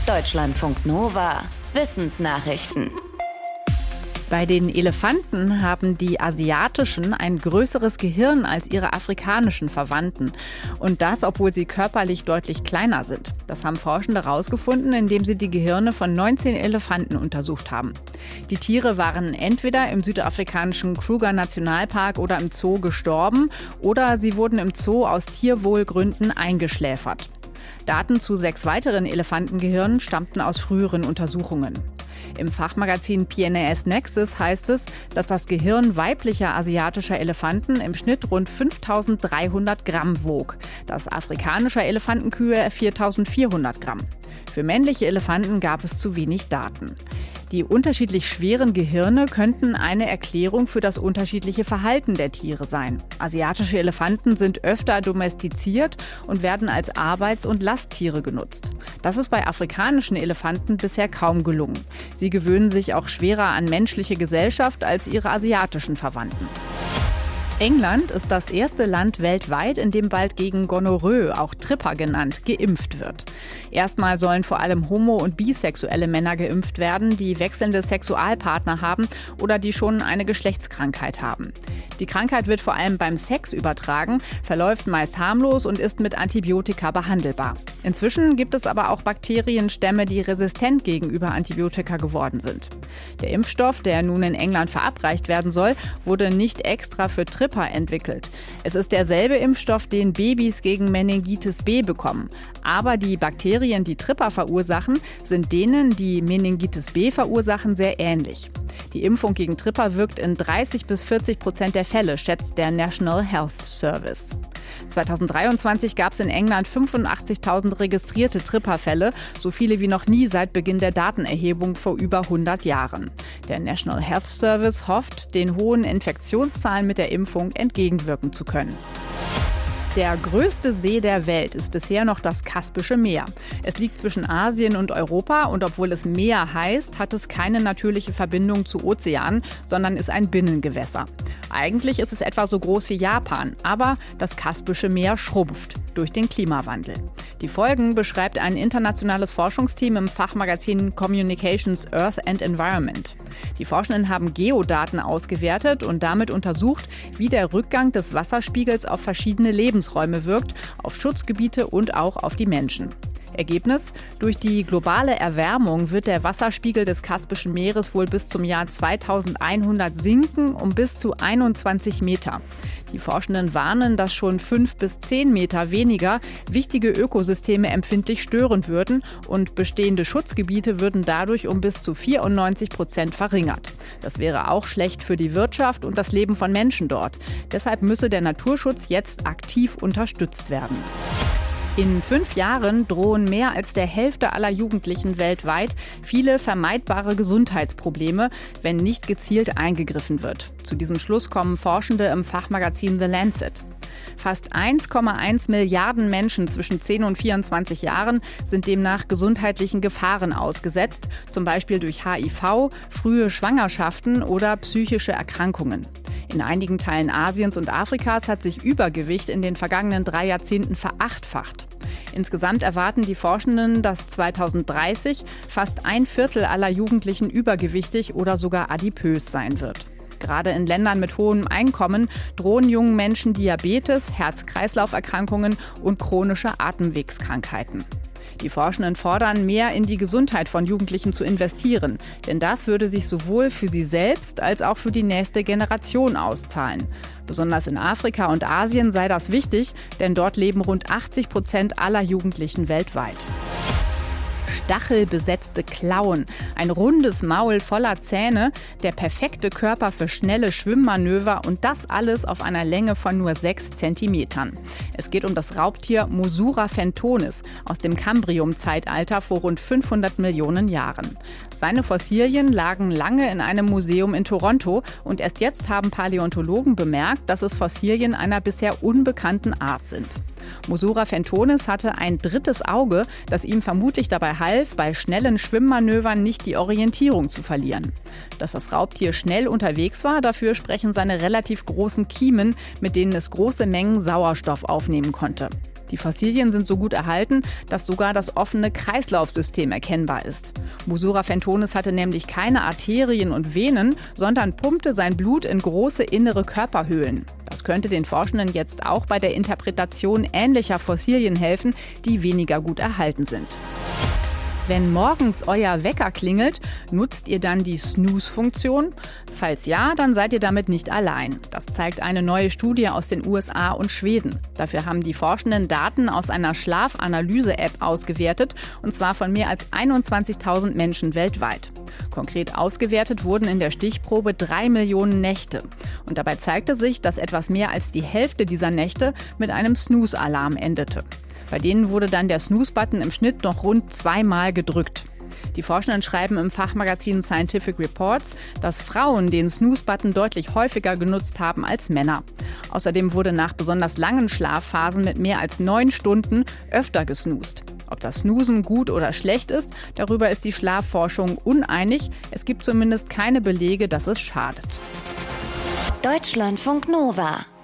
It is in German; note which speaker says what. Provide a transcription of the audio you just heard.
Speaker 1: Deutschlandfunk Nova Wissensnachrichten.
Speaker 2: Bei den Elefanten haben die asiatischen ein größeres Gehirn als ihre afrikanischen Verwandten. Und das, obwohl sie körperlich deutlich kleiner sind. Das haben Forschende herausgefunden, indem sie die Gehirne von 19 Elefanten untersucht haben. Die Tiere waren entweder im südafrikanischen Kruger-Nationalpark oder im Zoo gestorben oder sie wurden im Zoo aus Tierwohlgründen eingeschläfert. Daten zu 6 weiteren Elefantengehirnen stammten aus früheren Untersuchungen. Im Fachmagazin PNAS Nexus heißt es, dass das Gehirn weiblicher asiatischer Elefanten im Schnitt rund 5.300 Gramm wog. Das afrikanischer Elefantenkühe 4.400 Gramm. Für männliche Elefanten gab es zu wenig Daten. Die unterschiedlich schweren Gehirne könnten eine Erklärung für das unterschiedliche Verhalten der Tiere sein. Asiatische Elefanten sind öfter domestiziert und werden als Arbeits- und Lasttiere genutzt. Das ist bei afrikanischen Elefanten bisher kaum gelungen. Sie gewöhnen sich auch schwerer an menschliche Gesellschaft als ihre asiatischen Verwandten. England ist das erste Land weltweit, in dem bald gegen Gonorrhoe, auch Tripper genannt, geimpft wird. Erstmal sollen vor allem homo- und bisexuelle Männer geimpft werden, die wechselnde Sexualpartner haben oder die schon eine Geschlechtskrankheit haben. Die Krankheit wird vor allem beim Sex übertragen, verläuft meist harmlos und ist mit Antibiotika behandelbar. Inzwischen gibt es aber auch Bakterienstämme, die resistent gegenüber Antibiotika geworden sind. Der Impfstoff, der nun in England verabreicht werden soll, wurde nicht extra für Tripper entwickelt. Es ist derselbe Impfstoff, den Babys gegen Meningitis B bekommen. Aber die Bakterien, die Tripper verursachen, sind denen, die Meningitis B verursachen, sehr ähnlich. Die Impfung gegen Tripper wirkt in 30-40% der Fälle, schätzt der National Health Service. 2023 gab es in England 85.000 registrierte Tripperfälle, so viele wie noch nie seit Beginn der Datenerhebung vor über 100 Jahren. Der National Health Service hofft, den hohen Infektionszahlen mit der Impfung entgegenwirken zu können. Der größte See der Welt ist bisher noch das Kaspische Meer. Es liegt zwischen Asien und Europa und obwohl es Meer heißt, hat es keine natürliche Verbindung zu Ozeanen, sondern ist ein Binnengewässer. Eigentlich ist es etwa so groß wie Japan, aber das Kaspische Meer schrumpft durch den Klimawandel. Die Folgen beschreibt ein internationales Forschungsteam im Fachmagazin Communications Earth and Environment. Die Forschenden haben Geodaten ausgewertet und damit untersucht, wie der Rückgang des Wasserspiegels auf verschiedene Lebensräume wirkt, auf Schutzgebiete und auch auf die Menschen. Ergebnis: Durch die globale Erwärmung wird der Wasserspiegel des Kaspischen Meeres wohl bis zum Jahr 2100 sinken um bis zu 21 Meter. Die Forschenden warnen, dass schon 5 bis 10 Meter weniger wichtige Ökosysteme empfindlich stören würden und bestehende Schutzgebiete würden dadurch um bis zu 94% verringert. Das wäre auch schlecht für die Wirtschaft und das Leben von Menschen dort. Deshalb müsse der Naturschutz jetzt aktiv unterstützt werden. In 5 Jahren drohen mehr als der Hälfte aller Jugendlichen weltweit viele vermeidbare Gesundheitsprobleme, wenn nicht gezielt eingegriffen wird. Zu diesem Schluss kommen Forschende im Fachmagazin The Lancet. Fast 1,1 Milliarden Menschen zwischen 10 und 24 Jahren sind demnach gesundheitlichen Gefahren ausgesetzt, zum Beispiel durch HIV, frühe Schwangerschaften oder psychische Erkrankungen. In einigen Teilen Asiens und Afrikas hat sich Übergewicht in den vergangenen 3 Jahrzehnten verachtfacht. Insgesamt erwarten die Forschenden, dass 2030 fast 1/4 aller Jugendlichen übergewichtig oder sogar adipös sein wird. Gerade in Ländern mit hohem Einkommen drohen jungen Menschen Diabetes, Herz-Kreislauf-Erkrankungen und chronische Atemwegskrankheiten. Die Forschenden fordern, mehr in die Gesundheit von Jugendlichen zu investieren. Denn das würde sich sowohl für sie selbst als auch für die nächste Generation auszahlen. Besonders in Afrika und Asien sei das wichtig, denn dort leben rund 80% aller Jugendlichen weltweit. Stachelbesetzte Klauen, ein rundes Maul voller Zähne, der perfekte Körper für schnelle Schwimmmanöver und das alles auf einer Länge von nur 6 Zentimetern. Es geht um das Raubtier Mosura fentonis aus dem Kambrium-Zeitalter vor rund 500 Millionen Jahren. Seine Fossilien lagen lange in einem Museum in Toronto und erst jetzt haben Paläontologen bemerkt, dass es Fossilien einer bisher unbekannten Art sind. Mosura fentonis hatte ein drittes Auge, das ihm vermutlich dabei half, bei schnellen Schwimmmanövern nicht die Orientierung zu verlieren. Dass das Raubtier schnell unterwegs war, dafür sprechen seine relativ großen Kiemen, mit denen es große Mengen Sauerstoff aufnehmen konnte. Die Fossilien sind so gut erhalten, dass sogar das offene Kreislaufsystem erkennbar ist. Musura Fentonis hatte nämlich keine Arterien und Venen, sondern pumpte sein Blut in große innere Körperhöhlen. Das könnte den Forschenden jetzt auch bei der Interpretation ähnlicher Fossilien helfen, die weniger gut erhalten sind. Wenn morgens euer Wecker klingelt, nutzt ihr dann die Snooze-Funktion? Falls ja, dann seid ihr damit nicht allein. Das zeigt eine neue Studie aus den USA und Schweden. Dafür haben die Forschenden Daten aus einer Schlafanalyse-App ausgewertet, und zwar von mehr als 21.000 Menschen weltweit. Konkret ausgewertet wurden in der Stichprobe 3 Millionen Nächte. Und dabei zeigte sich, dass etwas mehr als die Hälfte dieser Nächte mit einem Snooze-Alarm endete. Bei denen wurde dann der Snooze-Button im Schnitt noch rund 2-mal gedrückt. Die Forschenden schreiben im Fachmagazin Scientific Reports, dass Frauen den Snooze-Button deutlich häufiger genutzt haben als Männer. Außerdem wurde nach besonders langen Schlafphasen mit mehr als 9 Stunden öfter gesnoozt. Ob das Snoozen gut oder schlecht ist, darüber ist die Schlafforschung uneinig. Es gibt zumindest keine Belege, dass es schadet.
Speaker 1: Deutschlandfunk Nova